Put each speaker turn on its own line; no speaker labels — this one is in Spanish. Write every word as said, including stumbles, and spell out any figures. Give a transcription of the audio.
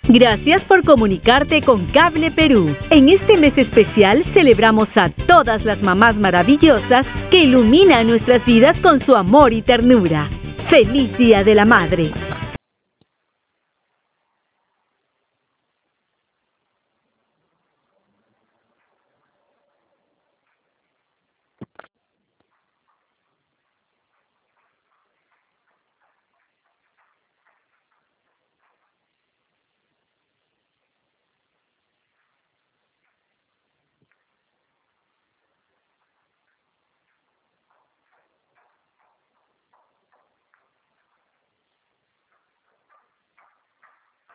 Gracias por comunicarte con Cable Perú. En este mes especial celebramos a todas las mamás maravillosas que iluminan nuestras vidas con su amor y ternura. ¡Feliz Día de la Madre!